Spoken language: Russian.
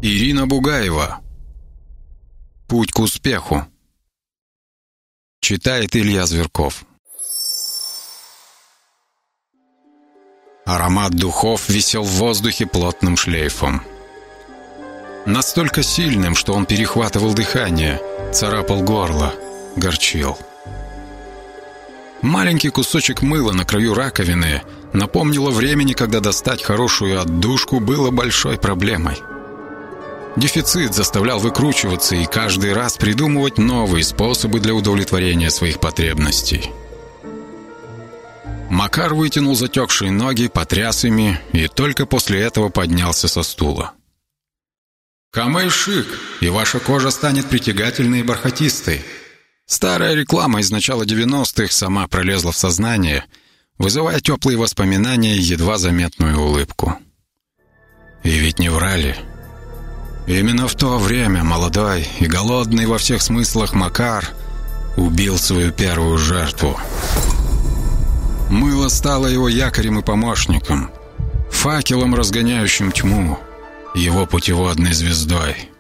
Ирина Бугаева. Путь к успеху. Читает Илья Зверков. Аромат духов висел в воздухе плотным шлейфом. Настолько сильным, что он перехватывал дыхание, царапал горло, горчил. Маленький кусочек мыла на краю раковины напомнил о времени, когда достать хорошую отдушку было большой проблемой. Дефицит заставлял выкручиваться и каждый раз придумывать новые способы для удовлетворения своих потребностей. Макар вытянул затекшие ноги, потряс ими и только после этого поднялся со стула. «Камэй-шик, и ваша кожа станет притягательной и бархатистой». Старая реклама из начала 90-х сама пролезла в сознание, вызывая теплые воспоминания и едва заметную улыбку. И ведь не врали. Именно в то время молодой и голодный во всех смыслах Макар убил свою первую жертву. Мыло стало его якорем и помощником, факелом, разгоняющим тьму, его путеводной звездой.